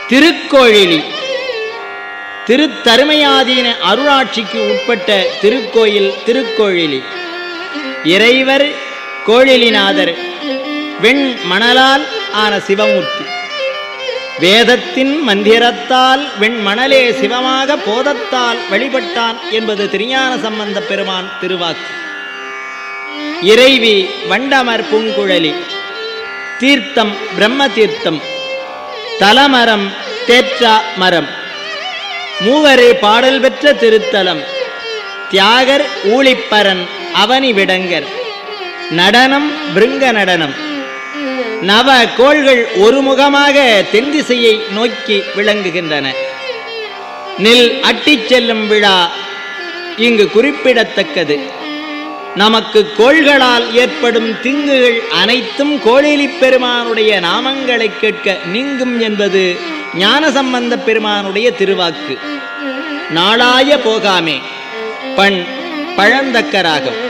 திருக்கோழிலி திருத்தருமையாதீன அருளாட்சிக்கு உட்பட்ட திருக்கோயில் திருக்கோழிலி. இறைவர் கோழிலிநாதர், வெண் மணலால் ஆன சிவமூர்த்தி. வேதத்தின் மந்திரத்தால் வெண்மணலே சிவமாக போதத்தால் வழிபட்டான் என்பது திருஞான சம்பந்த பெருமான் திருவாக்கு. இறைவி வண்டமர் பூங்குழலி. தீர்த்தம் பிரம்ம தீர்த்தம். தலமரம் தேற்றா மரம். மூவரே பாடல் பெற்ற திருத்தலம். தியாகர் ஊழிப்பரன் அவனி விடங்கர். நடனம் பிருங்க நடனம். நவ கோள்கள் ஒருமுகமாக தென் திசையை நோக்கி விளங்குகின்றன. நெல் அட்டிச் செல்லும் விழா இங்கு குறிப்பிடத்தக்கது. நமக்கு கோள்களால் ஏற்படும் தீங்குகள் அனைத்தும் கோழிலிப் பெருமானுடைய நாமங்களை கேட்க நீங்கும் என்பது ஞானசம்பந்த பெருமானுடைய திருவாக்கு. நாளாய போகாமே. பண் பழந்தக்கராகும்.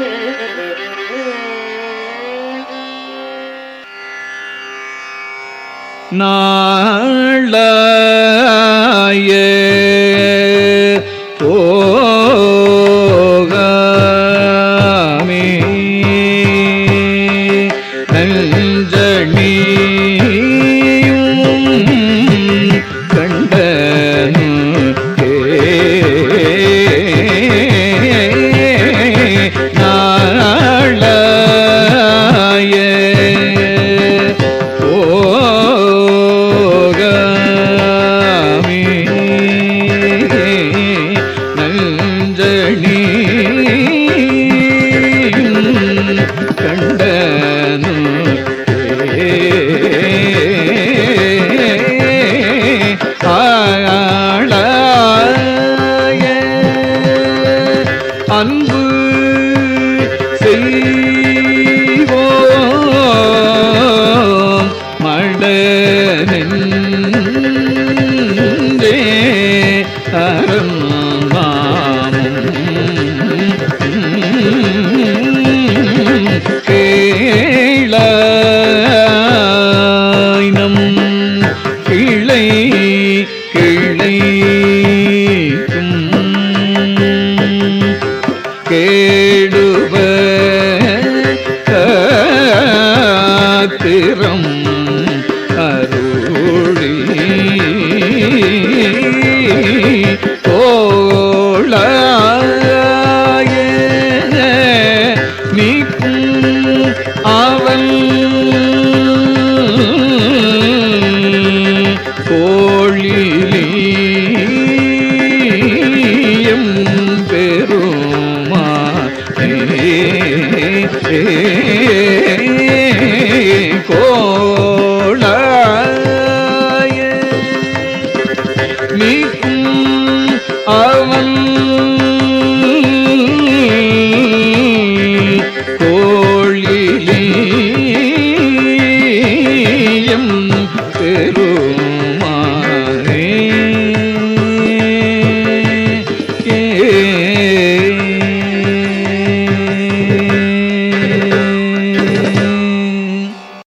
நாளாய போகாமே நஞ்சணியும் கண்டனு அன்பு செய்வோம் மடனெஞ்சே அறமாமும் கேளாயினம் கிளை கிளைக்கும் கேடுவ காத்திரம் அருளி கோளாய நீக்கும் அவன் கோழிலியம் பெருமா கோளாய நீக்கும் அவன்